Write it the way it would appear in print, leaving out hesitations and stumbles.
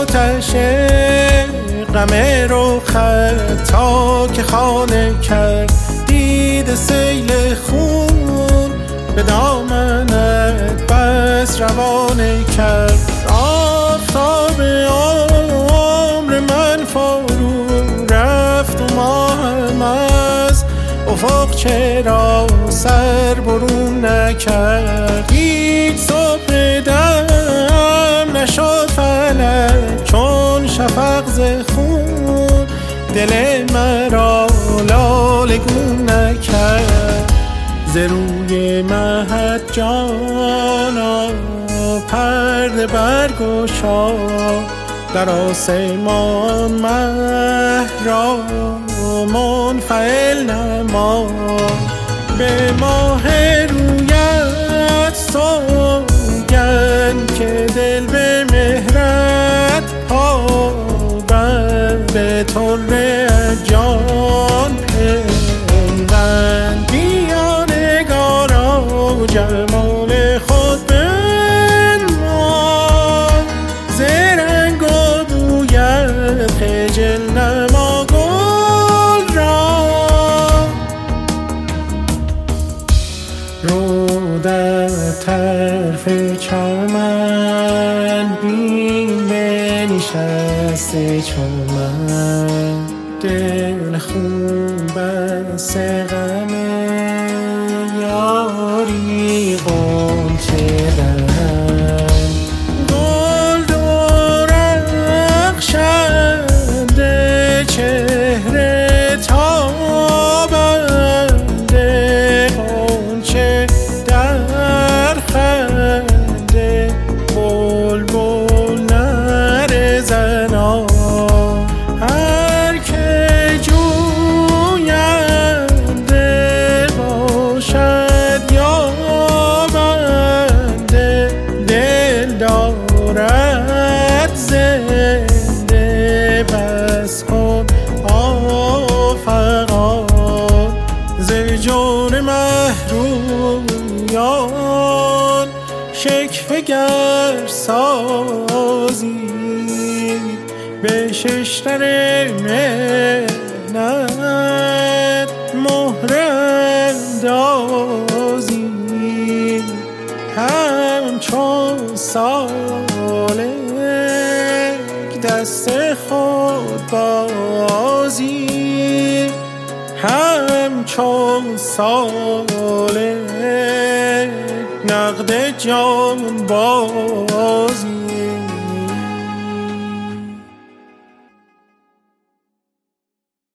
آتش غم رخت تا که خانه کرد، دید سیل خون به دامنت بس روانه کرد. آفتاب عمر من فرو رفت و ماهم از افق چرا سر برون نکرد. هیچ صبح دم نشد فلک چون شفق ز خون، دل مرا لاله گون نکرد. ز روی مهد جانا پرده برگشا، در آسمان مه را منفعل نما. به ماه رویت سوگند که دل به مهرت پابند، به طره جان پیوند. بیا نگارا جمال خود بنمای، ز رنگ و بویت خجل نما گل را. رو در طرف چمن بین بنشسته چون من، دل خون بس غم یاری غنچه دهن. گل درخشنده چهره تابنده، غنچه در خنده بلبل نرزنا. هر که جوینده باشد یابنده، دل دارد زنده بس کن آفقا. ز جور محرومیان شکوه گر سازی، به ششتر مهنت مهر اندازی. همچون سالک دست خود بازی، همچون سالک نقد جان بازی.